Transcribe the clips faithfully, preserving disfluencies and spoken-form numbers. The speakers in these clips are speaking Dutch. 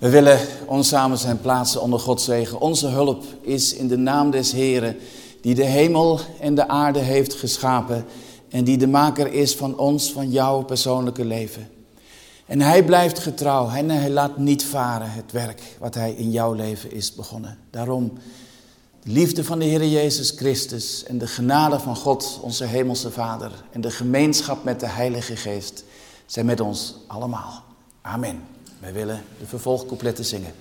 We willen ons samen zijn plaatsen onder Gods zegen. Onze hulp is in de naam des Heren, die de hemel en de aarde heeft geschapen en die de maker is van ons, van jouw persoonlijke leven. En hij blijft getrouw en hij laat niet varen het werk wat hij in jouw leven is begonnen. Daarom de liefde van de Heer Jezus Christus en de genade van God, onze hemelse Vader, en de gemeenschap met de Heilige Geest zijn met ons allemaal. Amen. Wij willen de vervolgcoupletten zingen.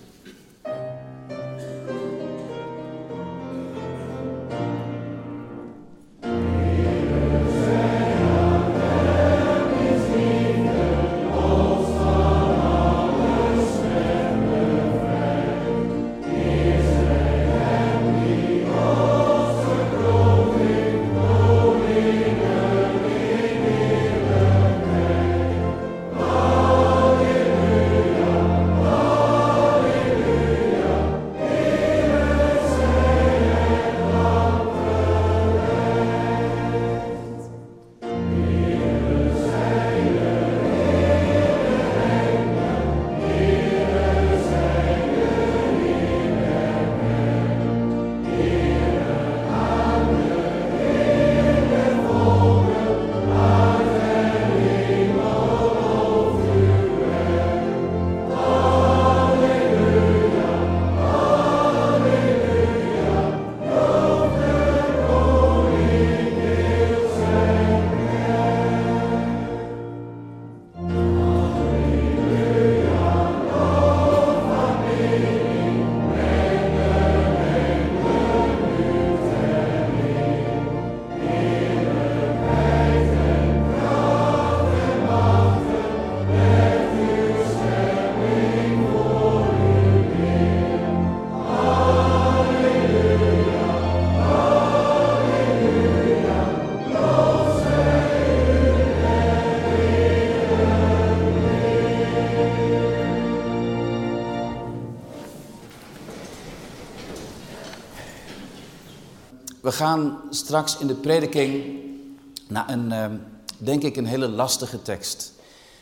We gaan straks in de prediking naar een, uh, denk ik, een hele lastige tekst.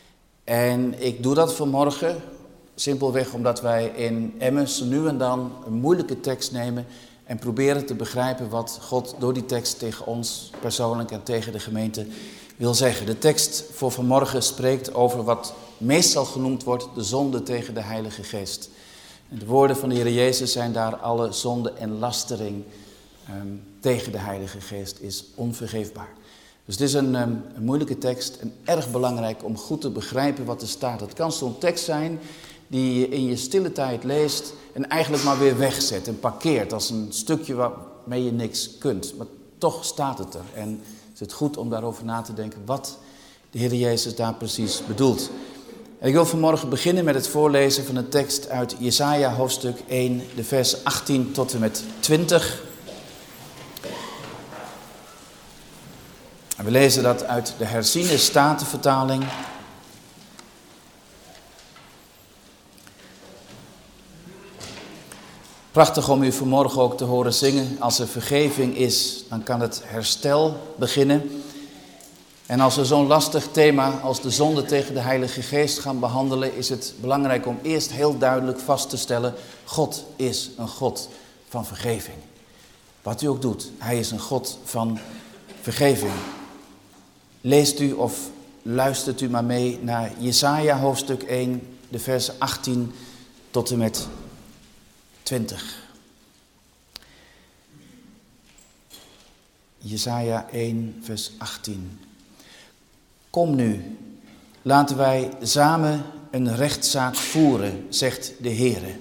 En ik doe dat vanmorgen simpelweg omdat wij in Emmen nu en dan een moeilijke tekst nemen en proberen te begrijpen wat God door die tekst tegen ons persoonlijk en tegen de gemeente wil zeggen. De tekst voor vanmorgen spreekt over wat meestal genoemd wordt de zonde tegen de Heilige Geest. En de woorden van de Heer Jezus zijn daar: alle zonde en lastering Um, tegen de Heilige Geest is onvergeefbaar. Dus het is een, um, een moeilijke tekst en erg belangrijk om goed te begrijpen wat er staat. Het kan zo'n tekst zijn die je in je stille tijd leest en eigenlijk maar weer wegzet en parkeert als een stukje waarmee je niks kunt. Maar toch staat het er en is het goed om daarover na te denken wat de Heer Jezus daar precies bedoelt. En ik wil vanmorgen beginnen met het voorlezen van een tekst uit Jesaja hoofdstuk één, de vers achttien tot en met twintig. En we lezen dat uit de herziene statenvertaling. Prachtig om u vanmorgen ook te horen zingen. Als er vergeving is, dan kan het herstel beginnen. En als we zo'n lastig thema als de zonde tegen de Heilige Geest gaan behandelen, is het belangrijk om eerst heel duidelijk vast te stellen: God is een God van vergeving. Wat u ook doet, hij is een God van vergeving. Leest u of luistert u maar mee naar Jesaja hoofdstuk één, de versen achttien tot en met twintig. Jesaja één, vers achttien. Kom nu, laten wij samen een rechtszaak voeren, zegt de Heere.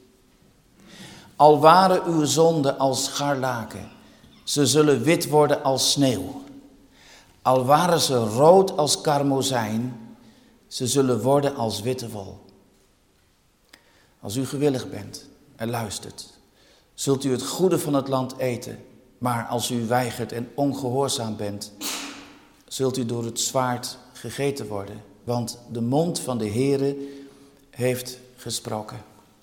Al waren uw zonden als scharlaken, ze zullen wit worden als sneeuw. Al waren ze rood als karmozijn, ze zullen worden als witte wol. Als u gewillig bent en luistert, zult u het goede van het land eten. Maar als u weigert en ongehoorzaam bent, zult u door het zwaard gegeten worden. Want de mond van de Heere heeft gesproken.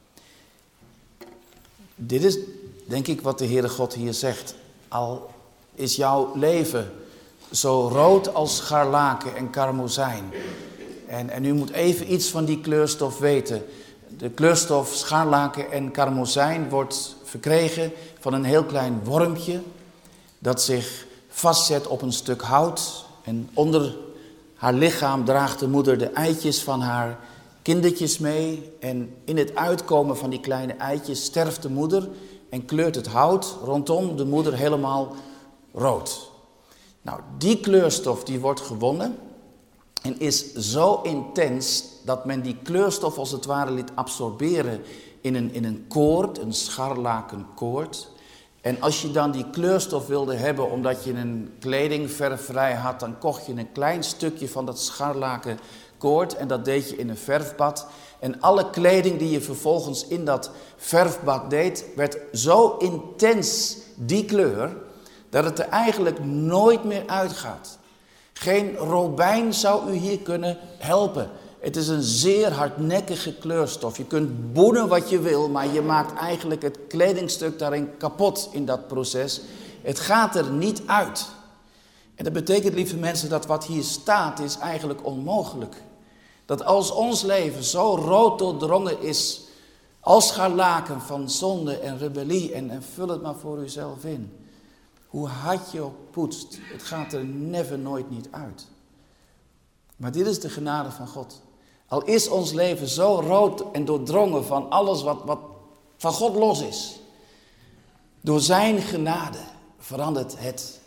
Dit is, denk ik, wat de Heere God hier zegt. Al is jouw leven zo rood als scharlaken en karmozijn. En, en u moet even iets van die kleurstof weten. De kleurstof scharlaken en karmozijn wordt verkregen van een heel klein wormpje dat zich vastzet op een stuk hout. En onder haar lichaam draagt de moeder de eitjes van haar kindertjes mee. En in het uitkomen van die kleine eitjes sterft de moeder en kleurt het hout rondom de moeder helemaal rood. Nou, die kleurstof die wordt gewonnen en is zo intens dat men die kleurstof als het ware liet absorberen in een, in een koord, een scharlakenkoord. En als je dan die kleurstof wilde hebben omdat je een kledingverfvrij had, dan kocht je een klein stukje van dat scharlakenkoord en dat deed je in een verfbad. En alle kleding die je vervolgens in dat verfbad deed, werd zo intens die kleur, dat het er eigenlijk nooit meer uitgaat. Geen robijn zou u hier kunnen helpen. Het is een zeer hardnekkige kleurstof. Je kunt boenen wat je wil, maar je maakt eigenlijk het kledingstuk daarin kapot in dat proces. Het gaat er niet uit. En dat betekent, lieve mensen, dat wat hier staat is eigenlijk onmogelijk. Dat als ons leven zo rood doordrongen is als scharlaken van zonde en rebellie, en, en vul het maar voor uzelf in. Hoe hard je ook poetst, het gaat er never nooit niet uit. Maar dit is de genade van God. Al is ons leven zo rood en doordrongen van alles wat, wat van God los is. Door zijn genade verandert het.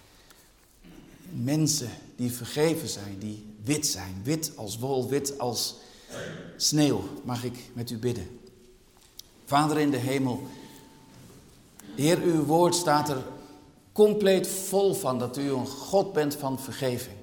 Mensen die vergeven zijn, die wit zijn. Wit als wol, wit als sneeuw. Mag ik met u bidden. Vader in de hemel. Heer, uw woord staat er compleet vol van dat u een God bent van vergeving.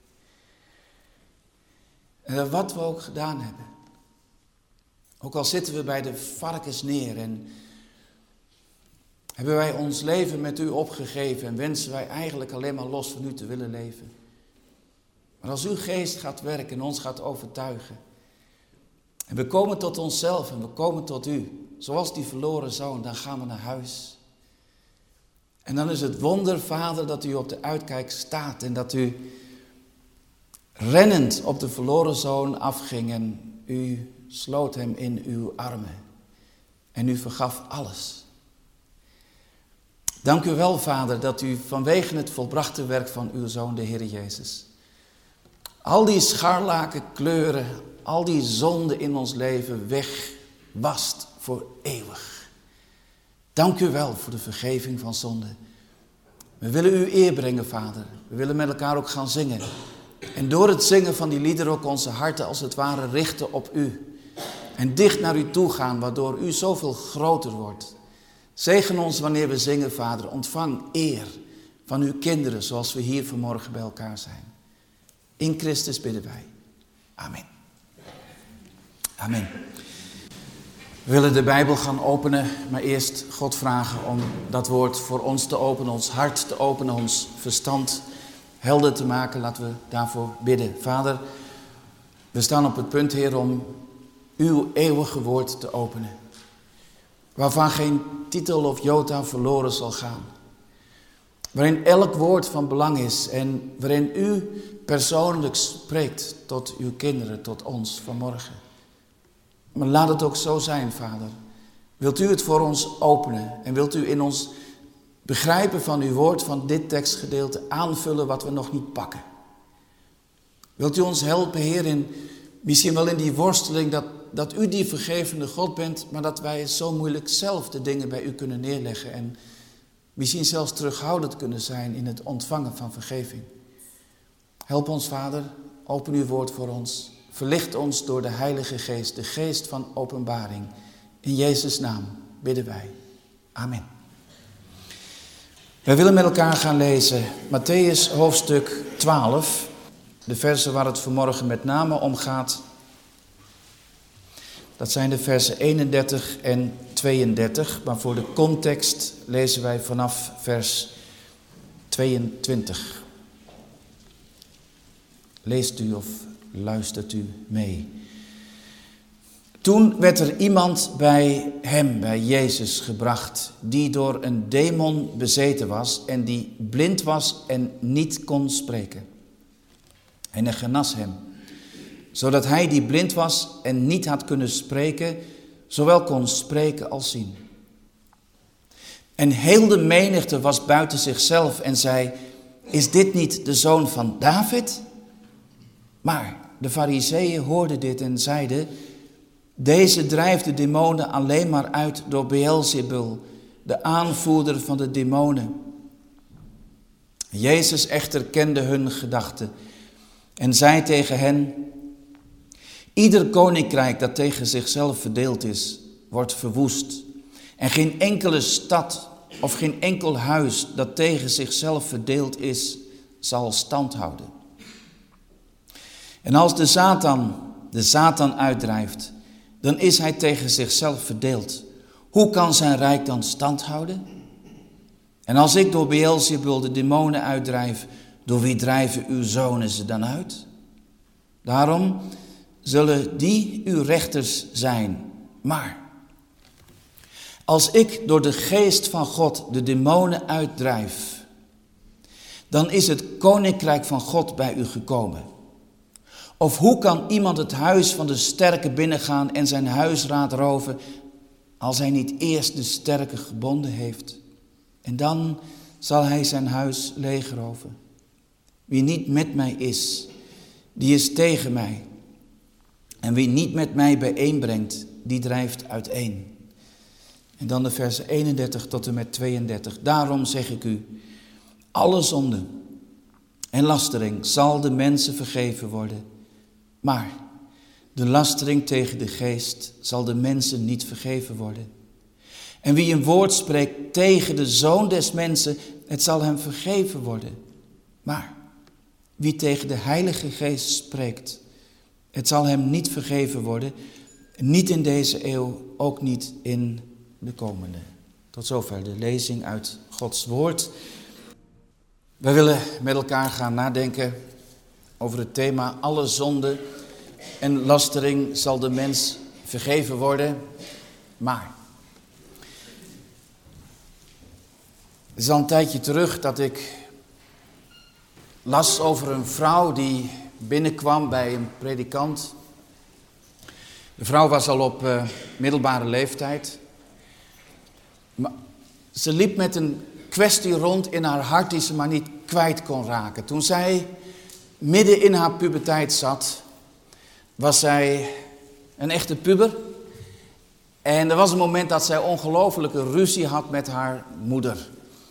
En wat we ook gedaan hebben. Ook al zitten we bij de varkens neer en hebben wij ons leven met u opgegeven en wensen wij eigenlijk alleen maar los van u te willen leven. Maar als uw geest gaat werken en ons gaat overtuigen. En we komen tot onszelf en we komen tot u. Zoals die verloren zoon, dan gaan we naar huis. En dan is het wonder, Vader, dat u op de uitkijk staat en dat u rennend op de verloren zoon afging en u sloot hem in uw armen. En u vergaf alles. Dank u wel, Vader, dat u vanwege het volbrachte werk van uw Zoon, de Heer Jezus, al die scharlaken kleuren, al die zonden in ons leven wegwast voor eeuwig. Dank u wel voor de vergeving van zonde. We willen u eer brengen, Vader. We willen met elkaar ook gaan zingen. En door het zingen van die liederen ook onze harten als het ware richten op u. En dicht naar u toe gaan, waardoor u zoveel groter wordt. Zegen ons wanneer we zingen, Vader. Ontvang eer van uw kinderen zoals we hier vanmorgen bij elkaar zijn. In Christus bidden wij. Amen. Amen. We willen de Bijbel gaan openen, maar eerst God vragen om dat woord voor ons te openen, ons hart te openen, ons verstand helder te maken. Laten we daarvoor bidden. Vader, we staan op het punt, Heer, om uw eeuwige woord te openen. Waarvan geen titel of jota verloren zal gaan. Waarin elk woord van belang is en waarin u persoonlijk spreekt tot uw kinderen, tot ons vanmorgen. Maar laat het ook zo zijn, Vader. Wilt u het voor ons openen en wilt u in ons begrijpen van uw woord, van dit tekstgedeelte, aanvullen wat we nog niet pakken. Wilt u ons helpen, Heer, in, misschien wel in die worsteling dat, dat u die vergevende God bent, maar dat wij zo moeilijk zelf de dingen bij u kunnen neerleggen en misschien zelfs terughoudend kunnen zijn in het ontvangen van vergeving. Help ons, Vader, open uw woord voor ons. Verlicht ons door de Heilige Geest, de geest van openbaring. In Jezus' naam bidden wij. Amen. Wij willen met elkaar gaan lezen Mattheüs hoofdstuk twaalf. De versen waar het vanmorgen met name om gaat. Dat zijn de versen eenendertig en tweeëndertig. Maar voor de context lezen wij vanaf vers tweeëntwintig. Leest u of luistert u mee. Toen werd er iemand bij hem, bij Jezus, gebracht, die door een demon bezeten was en die blind was en niet kon spreken. En hij genas hem, zodat hij die blind was en niet had kunnen spreken, zowel kon spreken als zien. En heel de menigte was buiten zichzelf en zei, is dit niet de zoon van David? Maar de Farizeeën hoorden dit en zeiden, deze drijft de demonen alleen maar uit door Beelzebul, de aanvoerder van de demonen. Jezus echter kende hun gedachten en zei tegen hen, ieder koninkrijk dat tegen zichzelf verdeeld is, wordt verwoest. En geen enkele stad of geen enkel huis dat tegen zichzelf verdeeld is, zal stand houden. En als de Satan de Satan uitdrijft, dan is hij tegen zichzelf verdeeld. Hoe kan zijn rijk dan stand houden? En als ik door Beelzebul de demonen uitdrijf, door wie drijven uw zonen ze dan uit? Daarom zullen die uw rechters zijn. Maar als ik door de geest van God de demonen uitdrijf, dan is het koninkrijk van God bij u gekomen. Of hoe kan iemand het huis van de sterke binnengaan en zijn huisraad roven, als hij niet eerst de sterke gebonden heeft? En dan zal hij zijn huis leegroven. Wie niet met mij is, die is tegen mij. En wie niet met mij bijeenbrengt, die drijft uiteen. En dan de versen eenendertig tot en met tweeëndertig. Daarom zeg ik u, alle zonde en lastering zal de mensen vergeven worden. Maar de lastering tegen de geest zal de mensen niet vergeven worden. En wie een woord spreekt tegen de Zoon des mensen, het zal hem vergeven worden. Maar wie tegen de Heilige Geest spreekt, het zal hem niet vergeven worden. Niet in deze eeuw, ook niet in de komende. Tot zover de lezing uit Gods woord. We willen met elkaar gaan nadenken over het thema alle zonde en lastering zal de mens vergeven worden. Maar het is al een tijdje terug dat ik las over een vrouw die binnenkwam bij een predikant. De vrouw was al op uh, middelbare leeftijd. Maar ze liep met een kwestie rond in haar hart die ze maar niet kwijt kon raken. Toen zij midden in haar puberteit zat, was zij een echte puber. En er was een moment dat zij ongelofelijke ruzie had met haar moeder.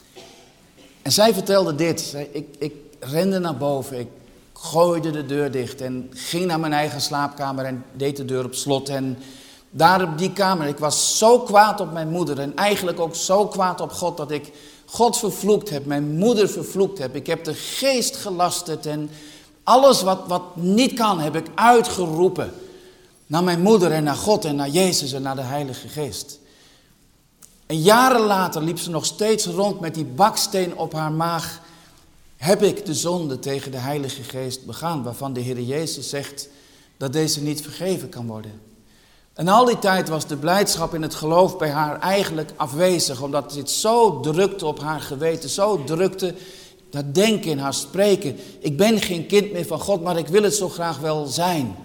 En zij vertelde dit. Zij, ik, ik rende naar boven, ik gooide de deur dicht en ging naar mijn eigen slaapkamer en deed de deur op slot. En daar op die kamer, ik was zo kwaad op mijn moeder en eigenlijk ook zo kwaad op God dat ik God vervloekt heb, mijn moeder vervloekt heb. Ik heb de geest gelasterd en alles wat, wat niet kan heb ik uitgeroepen naar mijn moeder en naar God en naar Jezus en naar de Heilige Geest. En jaren later liep ze nog steeds rond met die baksteen op haar maag. Heb ik de zonde tegen de Heilige Geest begaan, waarvan de Heer Jezus zegt dat deze niet vergeven kan worden. En al die tijd was de blijdschap in het geloof bij haar eigenlijk afwezig, omdat dit zo drukte op haar geweten, zo drukte dat denken in haar spreken. Ik ben geen kind meer van God, maar ik wil het zo graag wel zijn.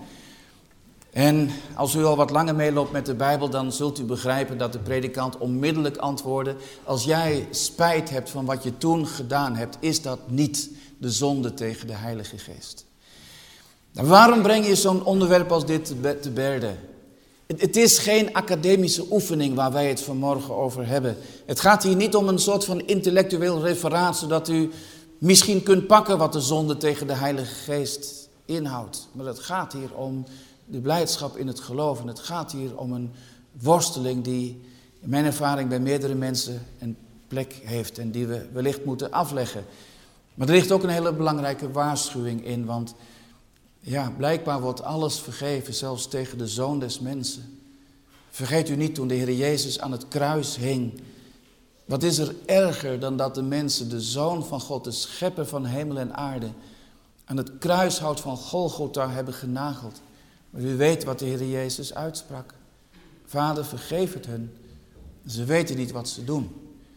En als u al wat langer meeloopt met de Bijbel, dan zult u begrijpen dat de predikant onmiddellijk antwoordde: als jij spijt hebt van wat je toen gedaan hebt, is dat niet de zonde tegen de Heilige Geest. Nou, waarom breng je zo'n onderwerp als dit te berde? Het is geen academische oefening waar wij het vanmorgen over hebben. Het gaat hier niet om een soort van intellectueel referaat, zodat u misschien kunt pakken wat de zonde tegen de Heilige Geest inhoudt. Maar het gaat hier om de blijdschap in het geloof. En het gaat hier om een worsteling die in mijn ervaring bij meerdere mensen een plek heeft en die we wellicht moeten afleggen. Maar er ligt ook een hele belangrijke waarschuwing in, want ja, blijkbaar wordt alles vergeven, zelfs tegen de Zoon des mensen. Vergeet u niet, toen de Heer Jezus aan het kruis hing, wat is er erger dan dat de mensen de Zoon van God, de schepper van hemel en aarde, aan het kruishout van Golgotha hebben genageld. Maar u weet wat de Heer Jezus uitsprak. Vader, vergeef het hun. Ze weten niet wat ze doen.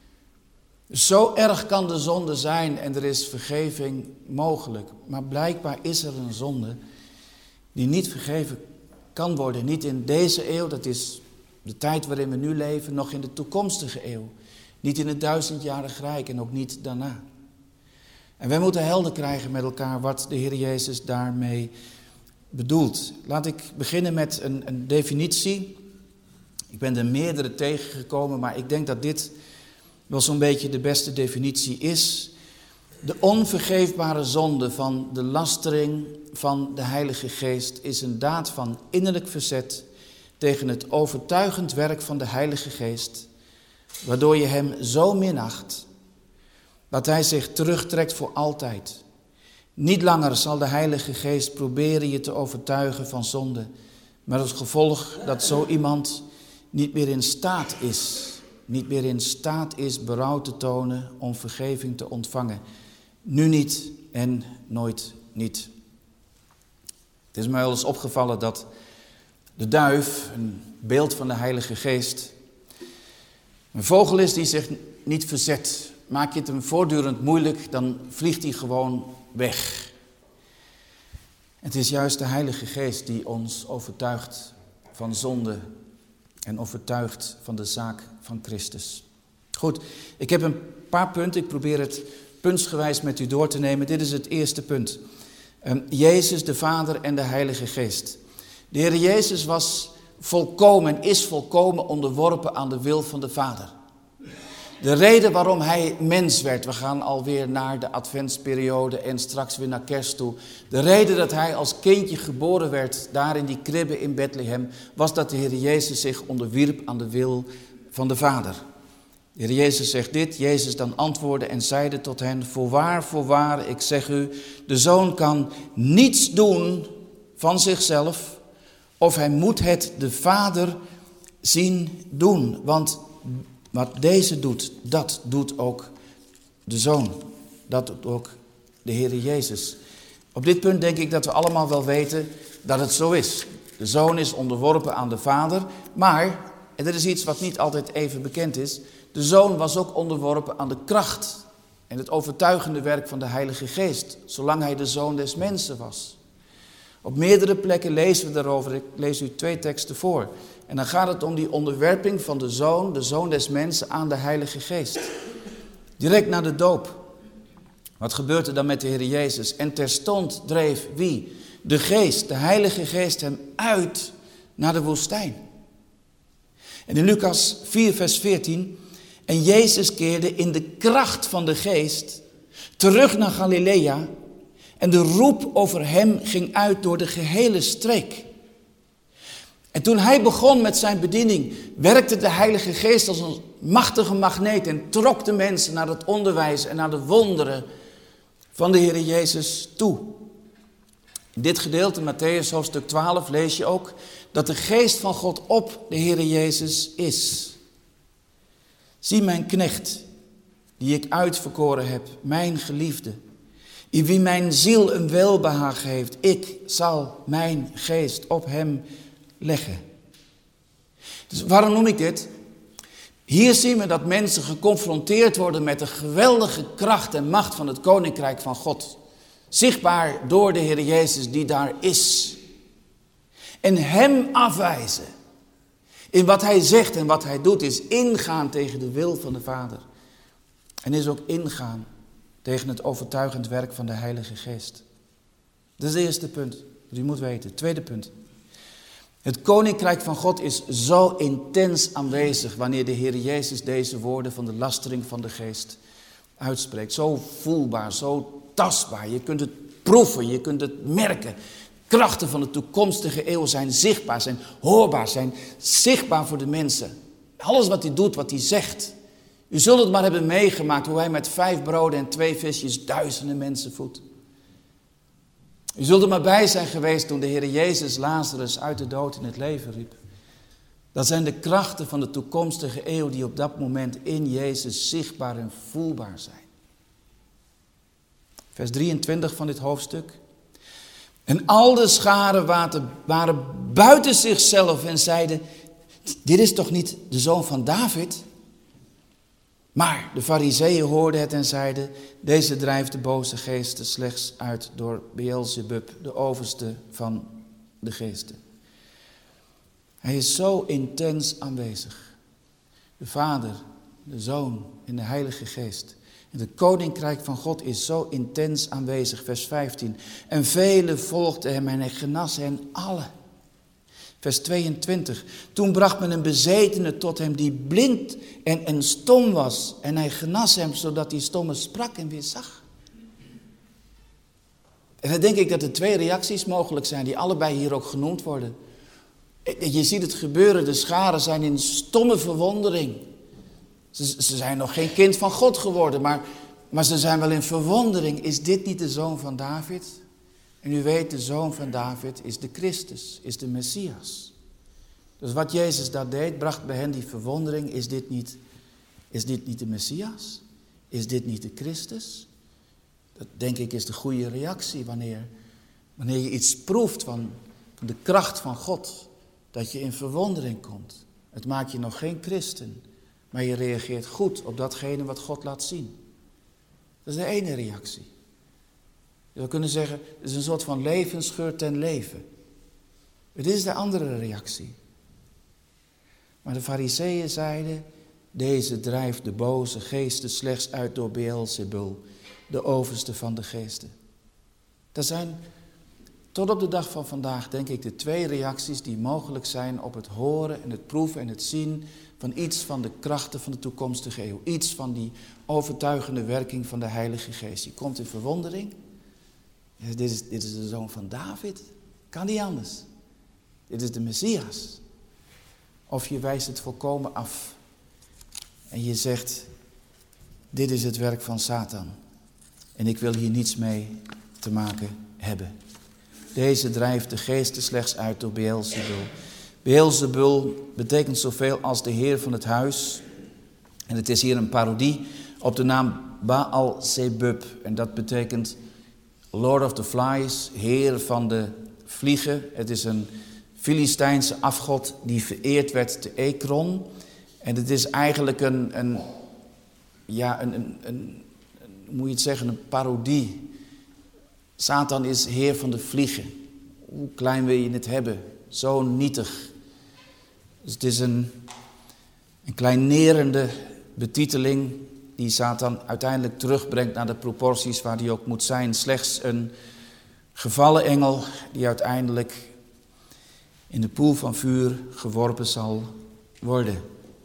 Zo erg kan de zonde zijn en er is vergeving mogelijk. Maar blijkbaar is er een zonde die niet vergeven kan worden. Niet in deze eeuw, dat is de tijd waarin we nu leven, nog in de toekomstige eeuw. Niet in het duizendjarig rijk en ook niet daarna. En wij moeten helder krijgen met elkaar wat de Heer Jezus daarmee bedoelt. Laat ik beginnen met een, een definitie. Ik ben er meerdere tegengekomen, maar ik denk dat dit wel zo'n beetje de beste definitie is. De onvergeefbare zonde van de lastering van de Heilige Geest is een daad van innerlijk verzet tegen het overtuigend werk van de Heilige Geest, waardoor je hem zo minacht dat hij zich terugtrekt voor altijd. Niet langer zal de Heilige Geest proberen je te overtuigen van zonde, met als gevolg dat zo iemand niet meer in staat is, niet meer in staat is berouw te tonen om vergeving te ontvangen. Nu niet en nooit niet. Het is mij wel eens opgevallen dat de duif, een beeld van de Heilige Geest, een vogel is die zich niet verzet. Maak je het hem voortdurend moeilijk, dan vliegt hij gewoon weg. Het is juist de Heilige Geest die ons overtuigt van zonde en overtuigt van de zaak van Christus. Goed, ik heb een paar punten. Ik probeer het puntsgewijs met u door te nemen. Dit is het eerste punt. Um, Jezus, de Vader en de Heilige Geest. De Heer Jezus was volkomen, is volkomen onderworpen aan de wil van de Vader. De reden waarom hij mens werd, we gaan alweer naar de adventsperiode en straks weer naar kerst toe. De reden dat hij als kindje geboren werd, daar in die kribbe in Bethlehem, was dat de Heer Jezus zich onderwierp aan de wil van de Vader. De Heer Jezus zegt dit, Jezus dan antwoordde en zeide tot hen, voorwaar, voorwaar, ik zeg u, de Zoon kan niets doen van zichzelf, of hij moet het de Vader zien doen. Want wat deze doet, dat doet ook de Zoon. Dat doet ook de Heer Jezus. Op dit punt denk ik dat we allemaal wel weten dat het zo is. De Zoon is onderworpen aan de Vader, maar, en er is iets wat niet altijd even bekend is, de Zoon was ook onderworpen aan de kracht en het overtuigende werk van de Heilige Geest, zolang hij de Zoon des Mensen was. Op meerdere plekken lezen we daarover, ik lees u twee teksten voor. En dan gaat het om die onderwerping van de Zoon, de Zoon des Mensen, aan de Heilige Geest. Direct na de doop. Wat gebeurt er dan met de Heer Jezus? En terstond dreef wie? De Geest, de Heilige Geest hem uit naar de woestijn. En in Lucas vier vers veertien... En Jezus keerde in de kracht van de Geest terug naar Galilea en de roep over hem ging uit door de gehele streek. En toen hij begon met zijn bediening, werkte de Heilige Geest als een machtige magneet en trok de mensen naar het onderwijs en naar de wonderen van de Heer Jezus toe. In dit gedeelte, Mattheüs hoofdstuk twaalf, lees je ook dat de Geest van God op de Heer Jezus is. Zie mijn knecht, die ik uitverkoren heb, mijn geliefde, in wie mijn ziel een welbehagen heeft. Ik zal mijn geest op hem leggen. Dus waarom noem ik dit? Hier zien we dat mensen geconfronteerd worden met de geweldige kracht en macht van het Koninkrijk van God. Zichtbaar door de Heer Jezus die daar is. En hem afwijzen. In wat hij zegt en wat hij doet is ingaan tegen de wil van de Vader. En is ook ingaan tegen het overtuigend werk van de Heilige Geest. Dat is het eerste punt dat u moet weten. Tweede punt. Het Koninkrijk van God is zo intens aanwezig wanneer de Heer Jezus deze woorden van de lastering van de Geest uitspreekt. Zo voelbaar, zo tastbaar. Je kunt het proeven, je kunt het merken. Krachten van de toekomstige eeuw zijn zichtbaar, zijn hoorbaar, zijn zichtbaar voor de mensen. Alles wat hij doet, wat hij zegt. U zult het maar hebben meegemaakt hoe hij met vijf broden en twee visjes duizenden mensen voedt. U zult er maar bij zijn geweest toen de Heer Jezus Lazarus uit de dood in het leven riep. Dat zijn de krachten van de toekomstige eeuw die op dat moment in Jezus zichtbaar en voelbaar zijn. Vers drieëntwintig van dit hoofdstuk. En al de scharen waren buiten zichzelf en zeiden, dit is toch niet de zoon van David? Maar de Farizeeën hoorden het en zeiden, deze drijft de boze geesten slechts uit door Beelzebub, de overste van de geesten. Hij is zo intens aanwezig. De Vader, de Zoon en de Heilige Geest. En het koninkrijk van God is zo intens aanwezig, vers vijftien. En velen volgden hem en hij genas hen allen. Vers tweeëntwintig. Toen bracht men een bezetene tot hem die blind en, en stom was. En hij genas hem zodat die stomme sprak en weer zag. En dan denk ik dat er twee reacties mogelijk zijn die allebei hier ook genoemd worden. Je ziet het gebeuren, de scharen zijn in stomme verwondering. Ze, ze zijn nog geen kind van God geworden, maar, maar ze zijn wel in verwondering. Is dit niet de zoon van David? En u weet, de zoon van David is de Christus, is de Messias. Dus wat Jezus daar deed, bracht bij hen die verwondering. Is dit niet, is dit niet de Messias? Is dit niet de Christus? Dat denk ik is de goede reactie wanneer, wanneer je iets proeft van, van de kracht van God. Dat je in verwondering komt. Het maakt je nog geen christen, maar je reageert goed op datgene wat God laat zien. Dat is de ene reactie. Je zou kunnen zeggen, het is een soort van levensgeur ten leven. Dit is de andere reactie. Maar de Farizeeën zeiden, deze drijft de boze geesten slechts uit door Beelzebul, de overste van de geesten. Dat zijn tot op de dag van vandaag, denk ik, de twee reacties die mogelijk zijn op het horen en het proeven en het zien van iets van de krachten van de toekomstige eeuw. Iets van die overtuigende werking van de Heilige Geest. Je komt in verwondering. Ja, dit, is, dit is de zoon van David. Kan niet anders. Dit is de Messias. Of je wijst het volkomen af. En je zegt, dit is het werk van Satan. En ik wil hier niets mee te maken hebben. Deze drijft de geesten slechts uit door Beelzebul. Beelzebul betekent zoveel als de heer van het huis. En het is hier een parodie op de naam Baal-Zebub. En dat betekent Lord of the Flies, heer van de vliegen. Het is een Filistijnse afgod die vereerd werd te Ekron. En het is eigenlijk een, een ja, een, een, een, een, hoe moet je het zeggen, een parodie. Satan is heer van de vliegen. Hoe klein wil je het hebben? Zo nietig. Dus het is een, een kleinerende betiteling die Satan uiteindelijk terugbrengt naar de proporties waar die ook moet zijn. Slechts een gevallen engel die uiteindelijk in de poel van vuur geworpen zal worden.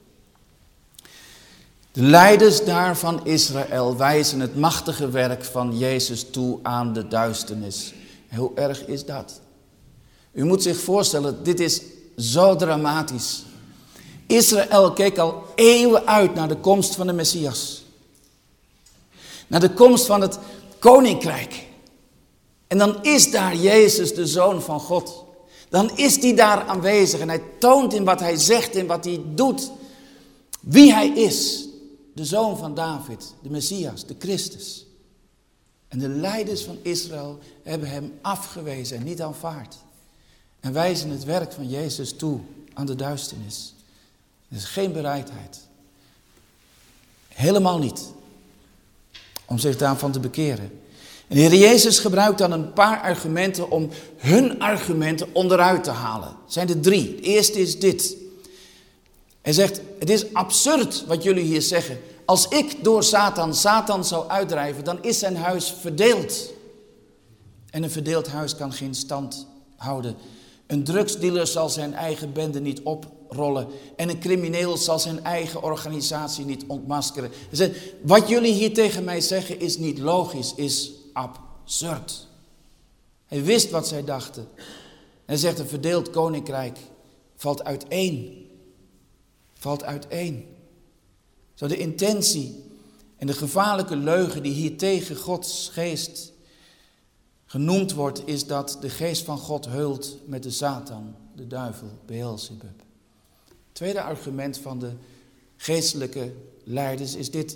De leiders daar van Israël wijzen het machtige werk van Jezus toe aan de duisternis. Hoe erg is dat? U moet zich voorstellen, dit is zo dramatisch. Israël keek al eeuwen uit naar de komst van de Messias. Naar de komst van het koninkrijk. En dan is daar Jezus, de Zoon van God. Dan is hij daar aanwezig en hij toont in wat hij zegt en wat hij doet wie hij is. De Zoon van David, de Messias, de Christus. En de leiders van Israël hebben hem afgewezen en niet aanvaard. En wijzen het werk van Jezus toe aan de duisternis. Er is geen bereidheid. Helemaal niet. Om zich daarvan te bekeren. En de Heer Jezus gebruikt dan een paar argumenten om hun argumenten onderuit te halen. Het zijn er drie. Het eerste is dit. Hij zegt, het is absurd wat jullie hier zeggen. Als ik door Satan Satan zou uitdrijven, dan is zijn huis verdeeld. En een verdeeld huis kan geen stand houden. Een drugsdealer zal zijn eigen bende niet oprollen. En een crimineel zal zijn eigen organisatie niet ontmaskeren. Hij zegt, wat jullie hier tegen mij zeggen is niet logisch, is absurd. Hij wist wat zij dachten. Hij zegt, een verdeeld koninkrijk valt uiteen. Valt uiteen. Zo de intentie en de gevaarlijke leugen die hier tegen Gods geest genoemd wordt, is dat de geest van God heult met de Satan, de duivel, Beelzebub. Het tweede argument van de geestelijke leiders is dit.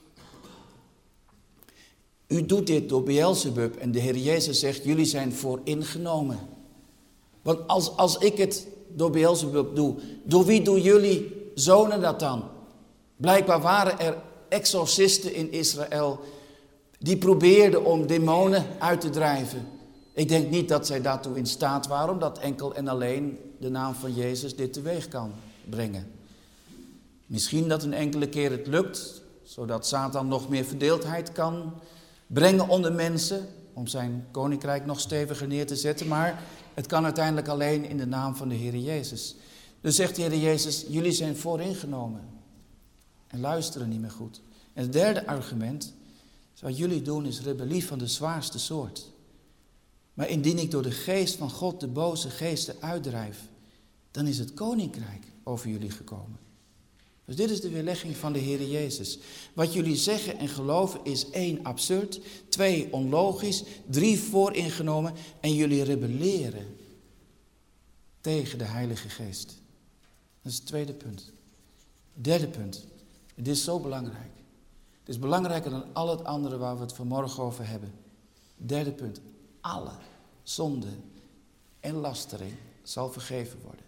U doet dit door Beelzebub en de Heer Jezus zegt, jullie zijn vooringenomen. Want als, als ik het door Beelzebub doe, door wie doen jullie zonen dat dan? Blijkbaar waren er exorcisten in Israël die probeerden om demonen uit te drijven. Ik denk niet dat zij daartoe in staat waren, omdat enkel en alleen de naam van Jezus dit teweeg kan brengen. Misschien dat een enkele keer het lukt, zodat Satan nog meer verdeeldheid kan brengen onder mensen, om zijn koninkrijk nog steviger neer te zetten, maar het kan uiteindelijk alleen in de naam van de Heer Jezus. Dus zegt de Heer Jezus, jullie zijn vooringenomen en luisteren niet meer goed. En het derde argument, wat jullie doen is rebellie van de zwaarste soort. Maar indien ik door de geest van God de boze geesten uitdrijf, dan is het koninkrijk over jullie gekomen. Dus dit is de weerlegging van de Heer Jezus. Wat jullie zeggen en geloven is één, absurd, twee, onlogisch, drie, vooringenomen en jullie rebelleren tegen de Heilige Geest. Dat is het tweede punt. Het derde punt. Het is zo belangrijk. Het is belangrijker dan al het andere waar we het vanmorgen over hebben. Derde punt. Alle zonde en lastering zal vergeven worden.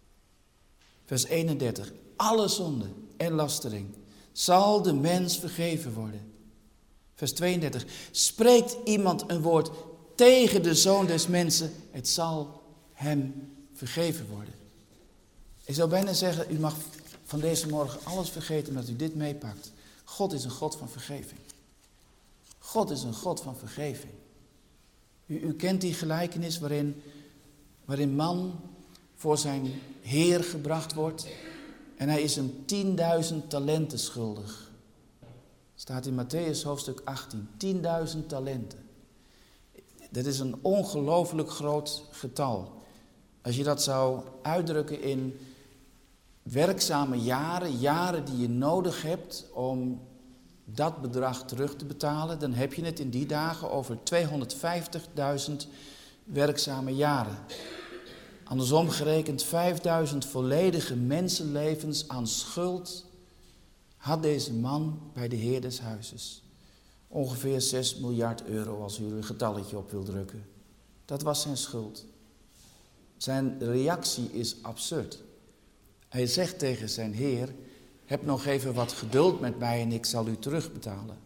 Vers eenendertig. Alle zonde en lastering zal de mens vergeven worden. Vers tweeëndertig. Spreekt iemand een woord tegen de Zoon des Mensen, het zal hem vergeven worden. Ik zou bijna zeggen, u mag van deze morgen alles vergeten omdat u dit meepakt. God is een God van vergeving. God is een God van vergeving. U, u kent die gelijkenis waarin, waarin man voor zijn Heer gebracht wordt en hij is hem tienduizend talenten schuldig. Staat in Mattheüs hoofdstuk achttien. tienduizend talenten. Dat is een ongelooflijk groot getal. Als je dat zou uitdrukken in werkzame jaren, jaren die je nodig hebt om dat bedrag terug te betalen, dan heb je het in die dagen over tweehonderdvijftigduizend werkzame jaren. Andersom gerekend vijfduizend volledige mensenlevens aan schuld had deze man bij de Heer des Huizes. Ongeveer zes miljard euro als u er een getalletje op wil drukken. Dat was zijn schuld. Zijn reactie is absurd. Hij zegt tegen zijn Heer, heb nog even wat geduld met mij en ik zal u terugbetalen.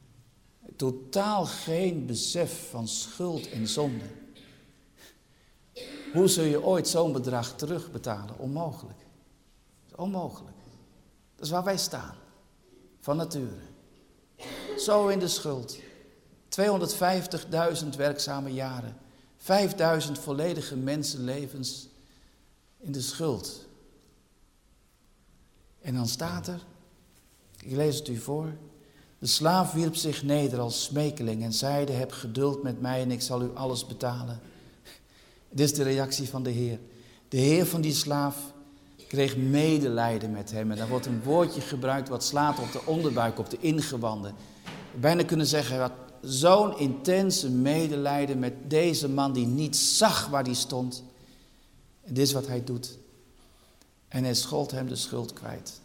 Totaal geen besef van schuld en zonde. Hoe zul je ooit zo'n bedrag terugbetalen? Onmogelijk. Dat is onmogelijk. Dat is waar wij staan. Van nature. Zo in de schuld. tweehonderdvijftigduizend werkzame jaren. vijfduizend volledige mensenlevens in de schuld. En dan staat er, ik lees het u voor. De slaaf wierp zich neder als smekeling en zeide, heb geduld met mij en ik zal u alles betalen. Dit is de reactie van de Heer. De Heer van die slaaf kreeg medelijden met hem. En daar wordt een woordje gebruikt wat slaat op de onderbuik, op de ingewanden. Bijna kunnen zeggen, wat zo'n intense medelijden met deze man die niet zag waar hij stond. En dit is wat hij doet. En hij schold hem de schuld kwijt.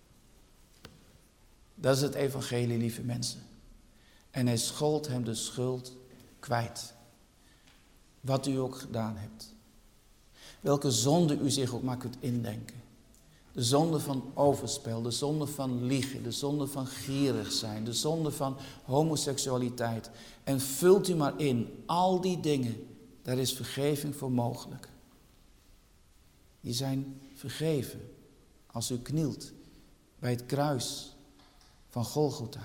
Dat is het evangelie, lieve mensen. En hij schold hem de schuld kwijt. Wat u ook gedaan hebt. Welke zonde u zich ook maar kunt indenken. De zonde van overspel, de zonde van liegen, de zonde van gierig zijn, de zonde van homoseksualiteit. En vult u maar in, al die dingen, daar is vergeving voor mogelijk. Die zijn vergeven als u knielt bij het kruis van Golgotha.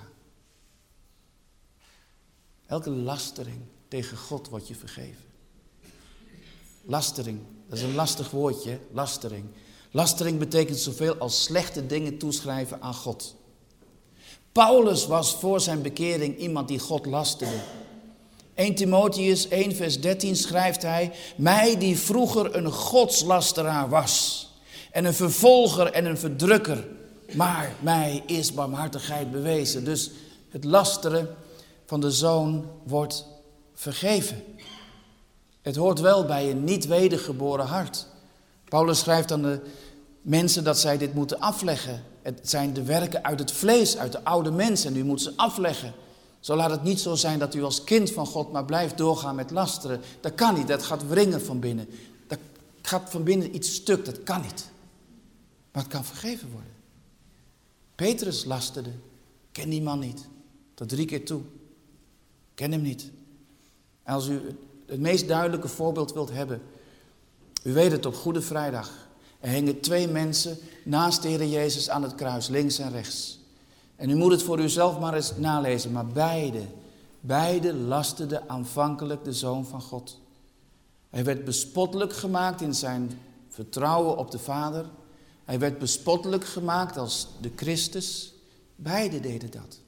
Elke lastering tegen God wordt je vergeven. Lastering, dat is een lastig woordje, lastering. Lastering betekent zoveel als slechte dingen toeschrijven aan God. Paulus was voor zijn bekering iemand die God lasterde. Eerste Timotheüs één vers dertien schrijft hij, mij die vroeger een godslasteraar was en een vervolger en een verdrukker, maar mij is barmhartigheid bewezen. Dus het lasteren van de zoon wordt vergeven. Het hoort wel bij een niet wedergeboren hart. Paulus schrijft aan de mensen dat zij dit moeten afleggen. Het zijn de werken uit het vlees, uit de oude mens en u moet ze afleggen. Zo laat het niet zo zijn dat u als kind van God maar blijft doorgaan met lasteren. Dat kan niet, dat gaat wringen van binnen. Dat gaat van binnen iets stuk, dat kan niet. Maar het kan vergeven worden. Petrus lasterde, ken die man niet. Tot drie keer toe. Ken hem niet. En als u het meest duidelijke voorbeeld wilt hebben. U weet het, op Goede Vrijdag. Er hingen twee mensen naast de Heer Jezus aan het kruis, links en rechts. En u moet het voor uzelf maar eens nalezen. Maar beide, beide lasteden aanvankelijk de Zoon van God. Hij werd bespottelijk gemaakt in zijn vertrouwen op de Vader. Hij werd bespottelijk gemaakt als de Christus. Beide deden dat.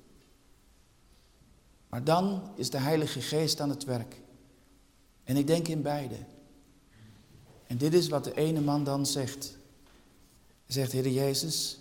Maar dan is de Heilige Geest aan het werk. En ik denk in beide. En dit is wat de ene man dan zegt. Hij zegt, Heer Jezus,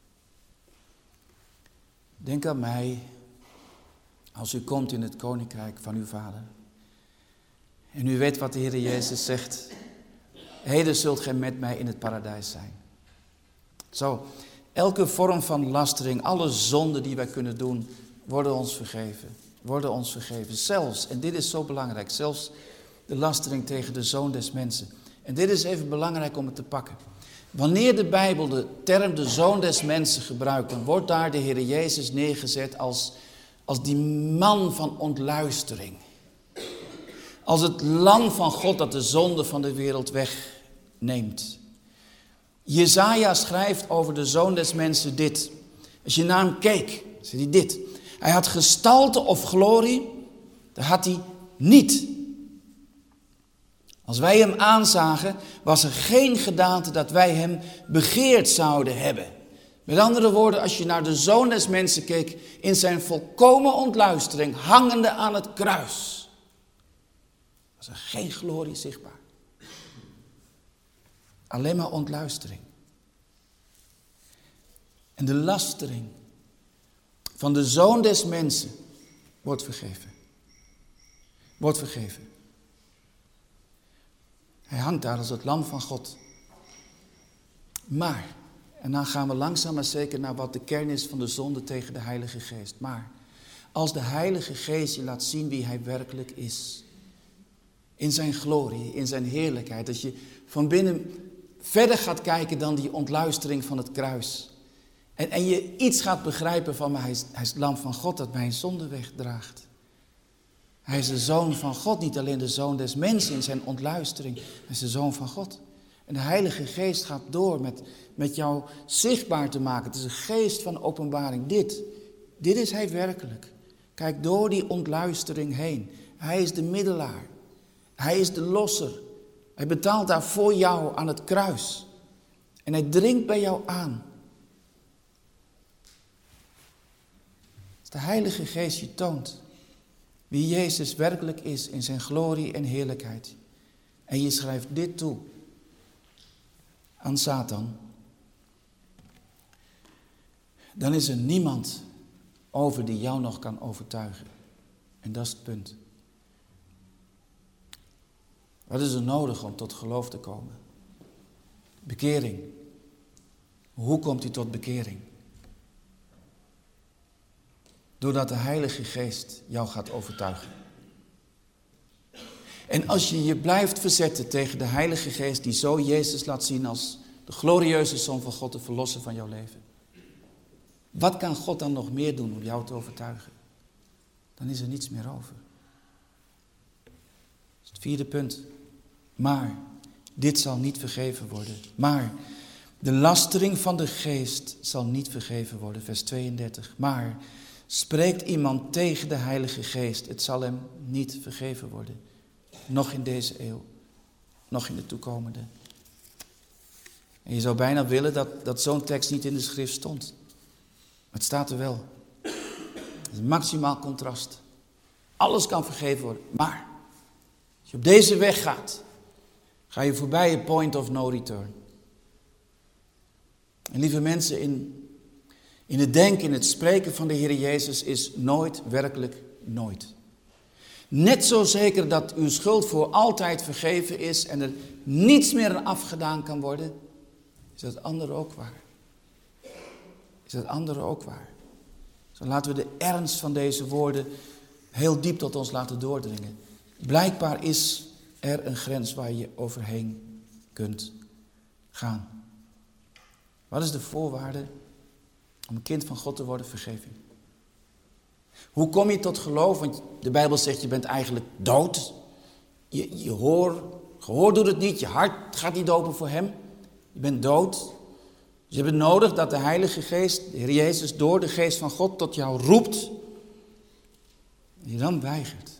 denk aan mij als u komt in het koninkrijk van uw Vader. En u weet wat de Heer Jezus zegt. Heden zult gij met mij in het paradijs zijn. Zo, elke vorm van lastering, alle zonden die wij kunnen doen, worden ons vergeven. Worden ons vergeven. Zelfs, en dit is zo belangrijk, zelfs de lastering tegen de Zoon des Mensen. En dit is even belangrijk om het te pakken. Wanneer de Bijbel de term de Zoon des Mensen gebruikt, dan wordt daar de Heer Jezus neergezet als, als die man van ontluistering. Als het lam van God dat de zonde van de wereld wegneemt. Jesaja schrijft over de Zoon des Mensen dit. Als je naar hem keek, zei hij dit. Hij had gestalte of glorie, dat had hij niet. Als wij hem aanzagen, was er geen gedaante dat wij hem begeerd zouden hebben. Met andere woorden, als je naar de Zoon des Mensen keek, in zijn volkomen ontluistering, hangende aan het kruis, was er geen glorie zichtbaar. Alleen maar ontluistering. En de lastering van de Zoon des Mensen wordt vergeven. Wordt vergeven. Hij hangt daar als het lam van God. Maar, en dan gaan we langzaam maar zeker naar wat de kern is van de zonde tegen de Heilige Geest. Maar, als de Heilige Geest je laat zien wie hij werkelijk is. In zijn glorie, in zijn heerlijkheid. Als je van binnen verder gaat kijken dan die ontluistering van het kruis. En, en je iets gaat begrijpen van, maar hij is, hij is het lam van God dat mijn zonde wegdraagt. Hij is de Zoon van God, niet alleen de Zoon des Mensen in zijn ontluistering. Hij is de Zoon van God. En de Heilige Geest gaat door met, met jou zichtbaar te maken. Het is een geest van openbaring. Dit, dit is hij werkelijk. Kijk door die ontluistering heen. Hij is de middelaar. Hij is de losser. Hij betaalt daar voor jou aan het kruis. En hij dringt bij jou aan. Als de Heilige Geest je toont wie Jezus werkelijk is in zijn glorie en heerlijkheid. En je schrijft dit toe aan Satan. Dan is er niemand over die jou nog kan overtuigen. En dat is het punt. Wat is er nodig om tot geloof te komen? Bekering. Hoe komt u tot bekering? Doordat de Heilige Geest jou gaat overtuigen. En als je je blijft verzetten tegen de Heilige Geest die zo Jezus laat zien als de glorieuze Zoon van God, de verlosser van jouw leven. Wat kan God dan nog meer doen om jou te overtuigen? Dan is er niets meer over. Dat is het vierde punt. Maar dit zal niet vergeven worden. Maar de lastering van de geest zal niet vergeven worden. Vers tweeëndertig. Maar spreekt iemand tegen de Heilige Geest, het zal hem niet vergeven worden. Nog in deze eeuw, nog in de toekomende. En je zou bijna willen dat, dat zo'n tekst niet in de schrift stond. Maar het staat er wel. Het is een maximaal contrast. Alles kan vergeven worden. Maar als je op deze weg gaat, ga je voorbij je point of no return. En lieve mensen, in, in het denken, in het spreken van de Heer Jezus is nooit, werkelijk nooit. Net zo zeker dat uw schuld voor altijd vergeven is en er niets meer aan afgedaan kan worden, is dat andere ook waar. Is dat andere ook waar. Zo laten we de ernst van deze woorden heel diep tot ons laten doordringen. Blijkbaar is er een grens waar je overheen kunt gaan. Wat is de voorwaarde om een kind van God te worden? Vergeving. Hoe kom je tot geloof? Want de Bijbel zegt je bent eigenlijk dood. Je, je hoor, gehoor doet het niet, je hart gaat niet open voor hem. Je bent dood. Dus je hebt het nodig dat de Heilige Geest, de Heer Jezus, door de Geest van God tot jou roept. En je dan weigert.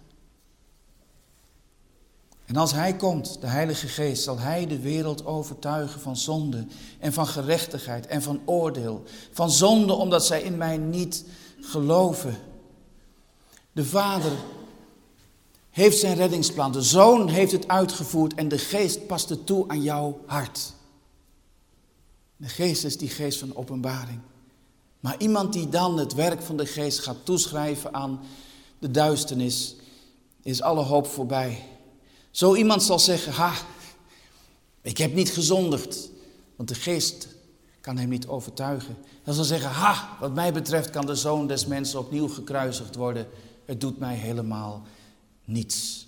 En als Hij komt, de Heilige Geest, zal Hij de wereld overtuigen van zonde en van gerechtigheid en van oordeel. Van zonde omdat zij in mij niet geloven. De Vader heeft zijn reddingsplan, de Zoon heeft het uitgevoerd en de Geest past het toe aan jouw hart. De Geest is die geest van openbaring. Maar iemand die dan het werk van de Geest gaat toeschrijven aan de duisternis, is alle hoop voorbij. Zo iemand zal zeggen, ha, ik heb niet gezondigd, want de Geest kan hem niet overtuigen. Hij zal zeggen, ha, wat mij betreft kan de Zoon des Mensen opnieuw gekruisigd worden. Het doet mij helemaal niets.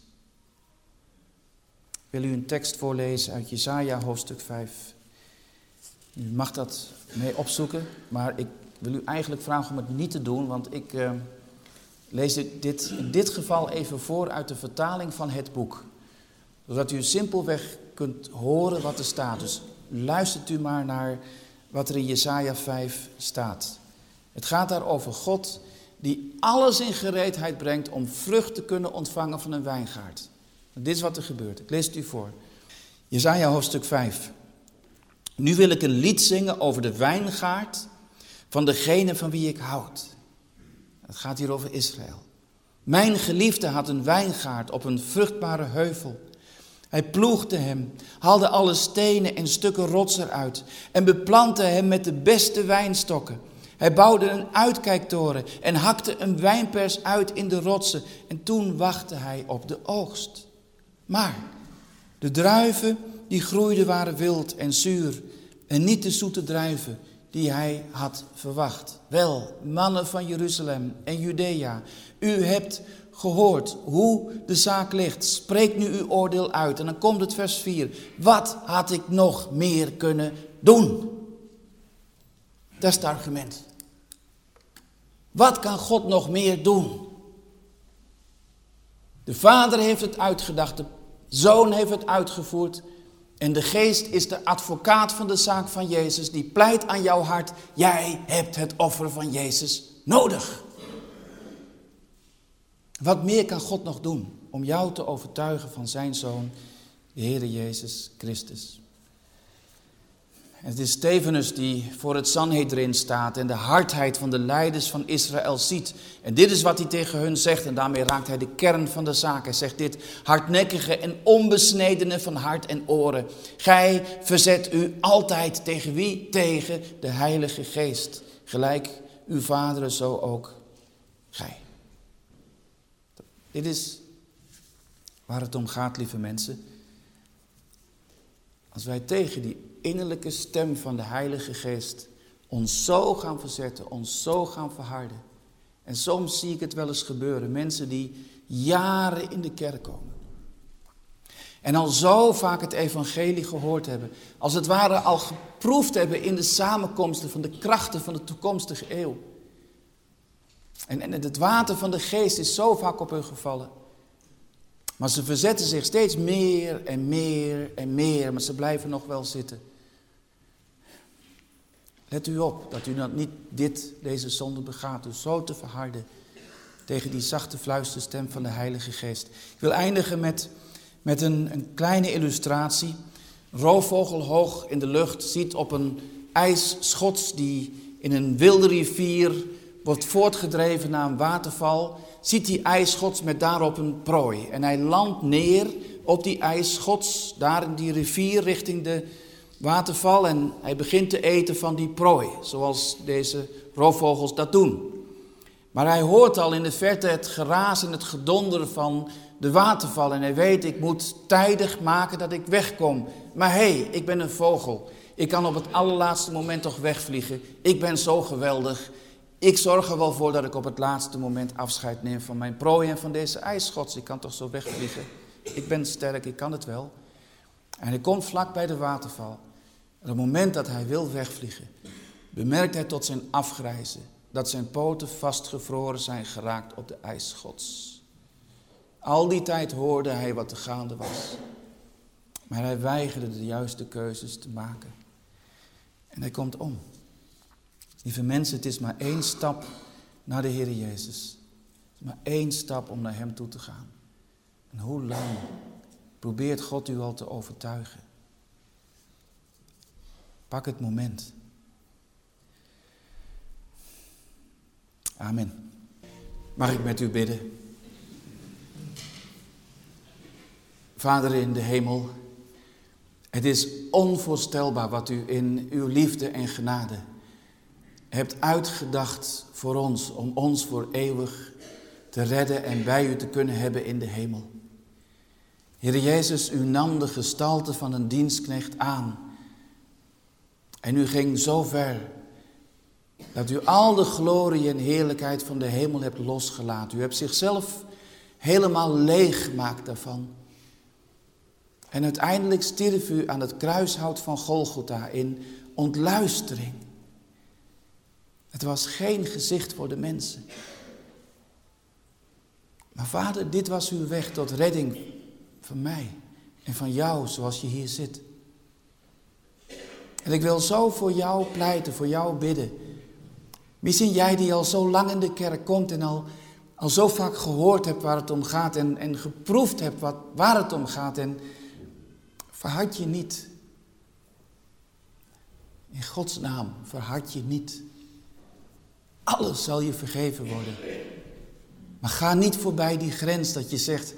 Ik wil u een tekst voorlezen uit Jesaja hoofdstuk vijf. U mag dat mee opzoeken, maar ik wil u eigenlijk vragen om het niet te doen, want ik uh, lees dit, dit in dit geval even voor uit de vertaling van het boek. Zodat u simpelweg kunt horen wat er staat. Dus luistert u maar naar wat er in Jesaja vijf staat. Het gaat daar over God die alles in gereedheid brengt om vrucht te kunnen ontvangen van een wijngaard. Dit is wat er gebeurt. Ik lees het u voor. Jesaja hoofdstuk vijf. Nu wil ik een lied zingen over de wijngaard van degene van wie ik houd. Het gaat hier over Israël. Mijn geliefde had een wijngaard op een vruchtbare heuvel. Hij ploegde hem, haalde alle stenen en stukken rots eruit en beplantte hem met de beste wijnstokken. Hij bouwde een uitkijktoren en hakte een wijnpers uit in de rotsen en toen wachtte hij op de oogst. Maar de druiven die groeiden waren wild en zuur en niet de zoete druiven die hij had verwacht. Wel, mannen van Jeruzalem en Judea, u hebt gehoord hoe de zaak ligt. Spreek nu uw oordeel uit. En dan komt het vers vier. Wat had ik nog meer kunnen doen? Dat is het argument. Wat kan God nog meer doen? De Vader heeft het uitgedacht, de Zoon heeft het uitgevoerd. En de Geest is de advocaat van de zaak van Jezus. Die pleit aan jouw hart. Jij hebt het offer van Jezus nodig. Wat meer kan God nog doen om jou te overtuigen van zijn Zoon, de Heere Jezus Christus? Het is Stefanus die voor het Sanhedrin staat en de hardheid van de leiders van Israël ziet. En dit is wat hij tegen hun zegt en daarmee raakt hij de kern van de zaak. Hij zegt dit, hardnekkige en onbesnedene van hart en oren. Gij verzet u altijd tegen wie? Tegen de Heilige Geest. Gelijk uw vaderen, zo ook gij. Dit is waar het om gaat, lieve mensen. Als wij tegen die innerlijke stem van de Heilige Geest ons zo gaan verzetten, ons zo gaan verharden. En soms zie ik het wel eens gebeuren, mensen die jaren in de kerk komen. En al zo vaak het evangelie gehoord hebben, als het ware al geproefd hebben in de samenkomsten van de krachten van de toekomstige eeuw. En, en het water van de Geest is zo vaak op hun gevallen. Maar ze verzetten zich steeds meer en meer en meer, maar ze blijven nog wel zitten. Let u op dat u dan niet dit, deze zonde begaat, dus zo te verharden tegen die zachte fluisterstem van de Heilige Geest. Ik wil eindigen met, met een, een kleine illustratie. Een roofvogel hoog in de lucht ziet op een ijsschots die in een wilde rivier wordt voortgedreven naar een waterval, ziet die ijsschots met daarop een prooi. En hij landt neer op die ijsschots, daar in die rivier richting de waterval. En hij begint te eten van die prooi, zoals deze roofvogels dat doen. Maar hij hoort al in de verte het geraas en het gedonder van de waterval. En hij weet, ik moet tijdig maken dat ik wegkom. Maar hé, hey, ik ben een vogel. Ik kan op het allerlaatste moment toch wegvliegen. Ik ben zo geweldig. Ik zorg er wel voor dat ik op het laatste moment afscheid neem van mijn prooi en van deze ijsschots. Ik kan toch zo wegvliegen. Ik ben sterk, ik kan het wel. En hij komt vlak bij de waterval. En op het moment dat hij wil wegvliegen, bemerkt hij tot zijn afgrijzen dat zijn poten vastgevroren zijn geraakt op de ijsschots. Al die tijd hoorde hij wat er gaande was. Maar hij weigerde de juiste keuzes te maken. En hij komt om. Lieve mensen, het is maar één stap naar de Heer Jezus. Het is maar één stap om naar hem toe te gaan. En hoe lang probeert God u al te overtuigen? Pak het moment. Amen. Mag ik met u bidden? Vader in de hemel, het is onvoorstelbaar wat u in uw liefde en genade hebt uitgedacht voor ons, om ons voor eeuwig te redden en bij u te kunnen hebben in de hemel. Heer Jezus, u nam de gestalte van een dienstknecht aan en u ging zo ver dat u al de glorie en heerlijkheid van de hemel hebt losgelaten. U hebt zichzelf helemaal leeg gemaakt daarvan. En uiteindelijk stierf u aan het kruishout van Golgotha in ontluistering. Het was geen gezicht voor de mensen. Maar Vader, dit was uw weg tot redding van mij en van jou zoals je hier zit. En ik wil zo voor jou pleiten, voor jou bidden. Misschien jij die al zo lang in de kerk komt en al, al zo vaak gehoord hebt waar het om gaat en, en geproefd hebt wat, waar het om gaat en verhard je niet. In Gods naam, verhard je niet. Alles zal je vergeven worden. Maar ga niet voorbij die grens dat je zegt,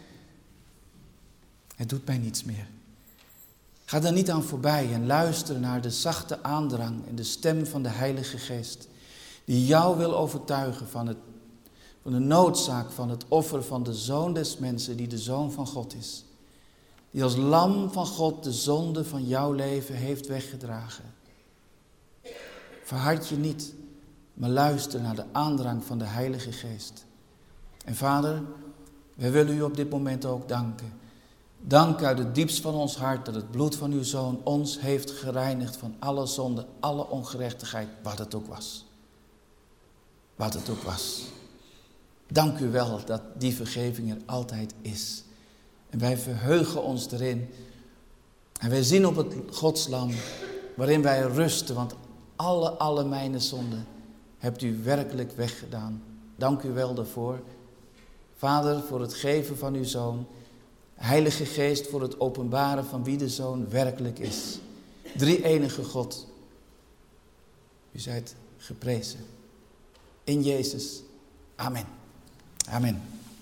het doet mij niets meer. Ga daar niet aan voorbij en luister naar de zachte aandrang en de stem van de Heilige Geest. Die jou wil overtuigen van, het, van de noodzaak van het offer van de Zoon des Mensen die de Zoon van God is. Die als lam van God de zonde van jouw leven heeft weggedragen. Verhard je niet, maar luister naar de aandrang van de Heilige Geest. En Vader, wij willen u op dit moment ook danken. Dank uit het diepst van ons hart dat het bloed van uw Zoon ons heeft gereinigd van alle zonde, alle ongerechtigheid, wat het ook was. Wat het ook was. Dank u wel dat die vergeving er altijd is. En wij verheugen ons erin. En wij zien op het Godslam waarin wij rusten, want alle, alle mijn zonden hebt u werkelijk weggedaan. Dank u wel daarvoor. Vader, voor het geven van uw Zoon. Heilige Geest, voor het openbaren van wie de Zoon werkelijk is. Drie enige God. U zijt geprezen. In Jezus. Amen. Amen.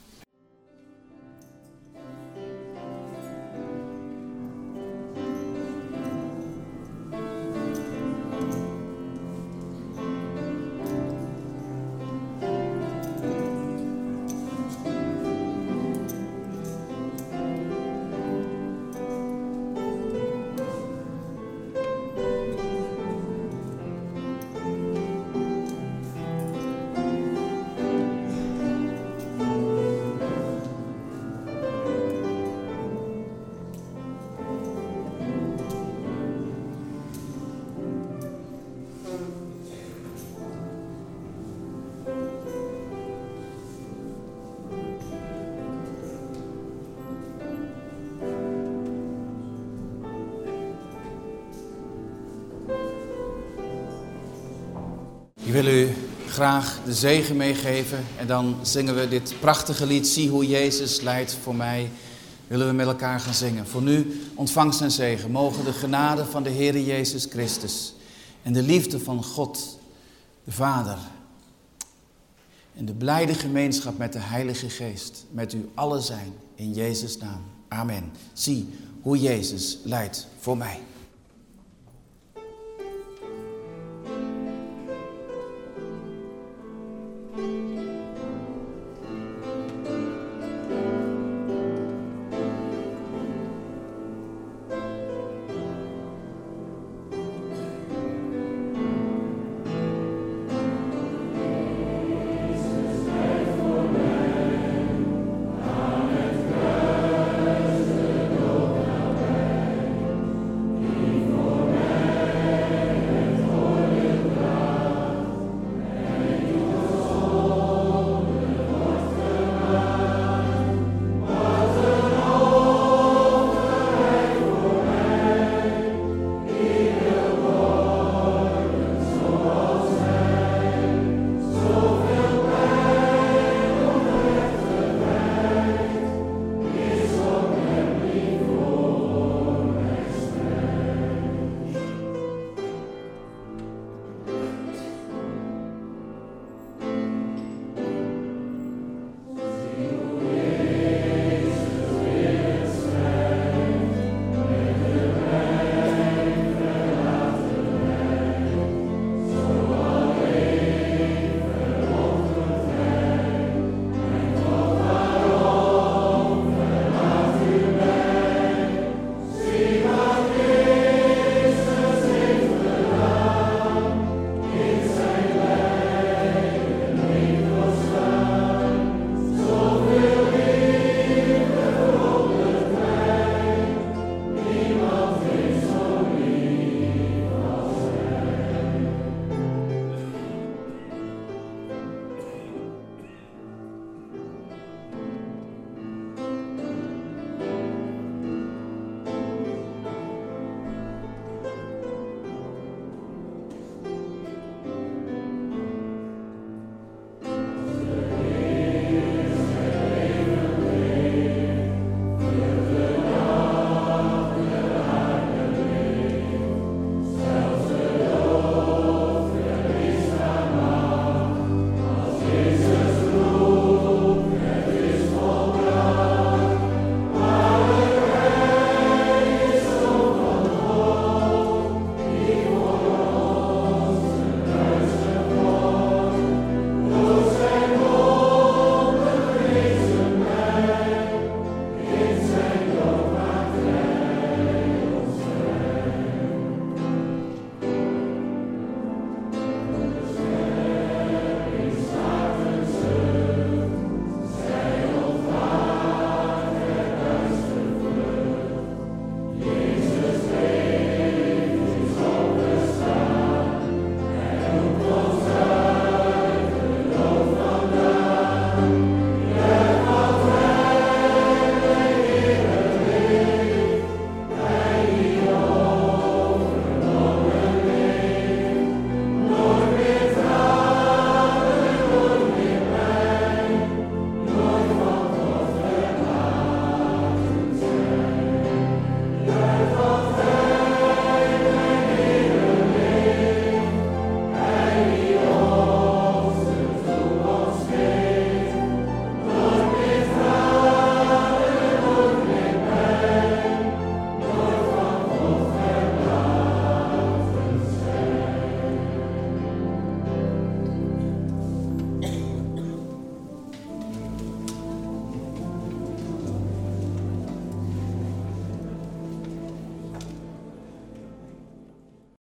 Ik wil u graag de zegen meegeven en dan zingen we dit prachtige lied, Zie hoe Jezus lijdt voor mij, willen we met elkaar gaan zingen. Voor nu ontvang zijn zegen, mogen de genade van de Heere Jezus Christus en de liefde van God, de Vader en de blijde gemeenschap met de Heilige Geest met u allen zijn in Jezus' naam. Amen. Zie hoe Jezus lijdt voor mij.